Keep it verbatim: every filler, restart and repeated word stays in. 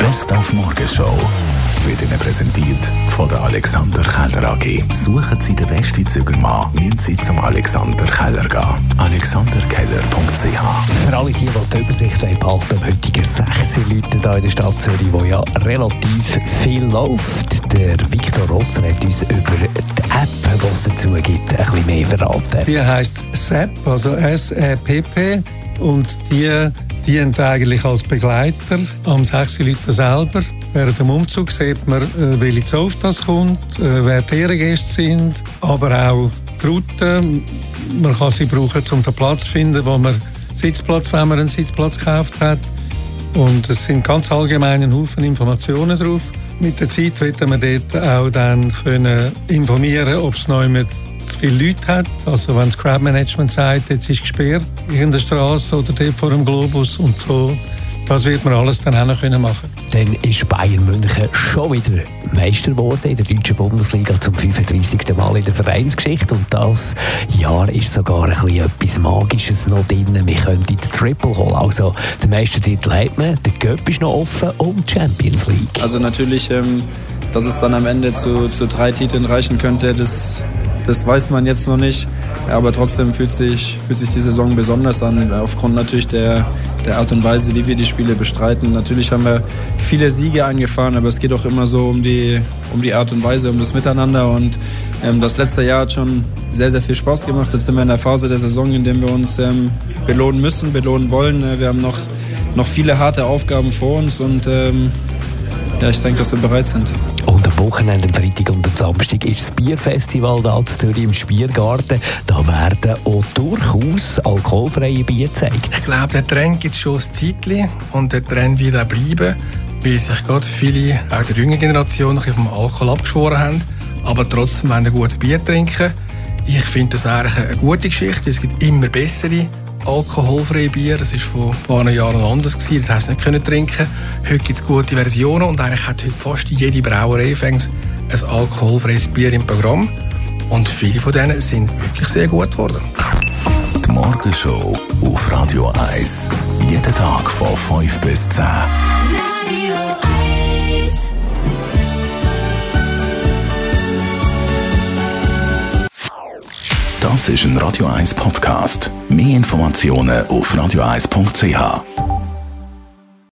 Best auf Morgenshow wird Ihnen präsentiert von der Alexander Keller A G. Suchen Sie den besten Zügelmann, müssen Sie zum Alexander Keller gehen. alexander keller punkt c h. Für alle, die die Übersicht behalten, am heutigen sechs Leute hier in der Stadt Zürich, wo ja relativ viel läuft. Der Victor Rosser hat uns über die App, die es dazu gibt, ein bisschen mehr verraten. Die heisst S E P, also S E P P, und die dient eigentlich als Begleiter am sechs Leute selber. Während dem Umzug sieht man, welche Zoff das kommt, wer die Ehrengäste sind, aber auch die Route. Man kann sie brauchen, um den Platz zu finden, wo man Sitzplatz, wenn man einen Sitzplatz gekauft hat. Und es sind ganz allgemein ein Haufen Informationen drauf. Mit der Zeit wird man dort auch dann können informieren, ob es noch mit zu viele Leute hat. Also wenn das Crowd-Management sagt, jetzt ist gesperrt in der Straße oder dort vor dem Globus und so, das wird man alles dann auch noch können machen. Dann ist Bayern München schon wieder Meister geworden in der deutschen Bundesliga zum fünfunddreißigsten Mal in der Vereinsgeschichte. Und das Jahr ist sogar ein bisschen etwas Magisches noch drin. Wir können das Triple holen. Also den Meistertitel hat man, der Cup ist noch offen und die Champions League. Also natürlich, ähm, dass es dann am Ende zu, zu drei Titeln reichen könnte, das, das weiß man jetzt noch nicht. Aber trotzdem fühlt sich, fühlt sich die Saison besonders an, aufgrund natürlich der, der Art und Weise, wie wir die Spiele bestreiten. Natürlich haben wir viele Siege eingefahren, aber es geht auch immer so um die, um die Art und Weise, um das Miteinander. Und ähm, das letzte Jahr hat schon sehr, sehr viel Spaß gemacht. Jetzt sind wir in der Phase der Saison, in der wir uns ähm, belohnen müssen, belohnen wollen. Wir haben noch, noch viele harte Aufgaben vor uns und ähm, ja, ich denke, dass wir bereit sind. Und am Wochenende, am Freitag und am Samstag ist das Bierfestival da in Zürich im Spiergarten. Da werden auch durchaus alkoholfreie Bier gezeigt. Ich glaube, der Trend gibt es schon ein Zeitchen und der Trend wird auch bleiben, weil sich gerade viele, auch der jüngeren Generation, vom Alkohol abgeschworen haben, aber trotzdem wollen ein gutes Bier trinken. Ich finde das eigentlich eine gute Geschichte. Es gibt immer bessere alkoholfreie Bier. Das war vor ein paar Jahren anders. Das hast du nicht können trinken. Heute gibt es gute Versionen und eigentlich hat heute fast jede Brauerei ein alkoholfreies Bier im Programm. Und viele von denen sind wirklich sehr gut geworden. Die Morgenshow auf Radio eins. Jeden Tag von fünf bis zehn. Radio eins. Das ist ein Radio eins Podcast. Mehr Informationen auf radio eins punkt c h.